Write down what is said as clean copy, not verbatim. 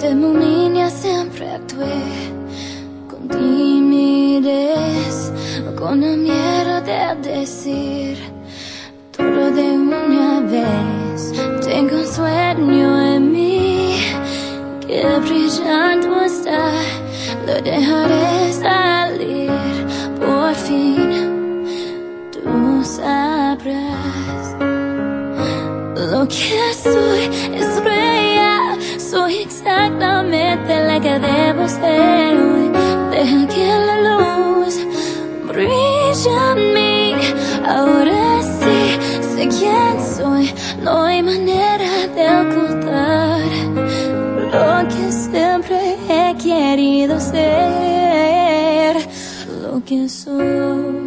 Como niña siempre actué con timidez, con el miedo de decir todo de una vez. Tengo un sueño en mí que brillando está, lo dejaré salir. Por fin tú sabrás lo que soy, es real. Soy exactamente la que debo ser hoy. Deja que la luz brille en mí. Ahora sí sé quién soy. No hay manera de ocultar lo que siempre he querido ser, lo que soy.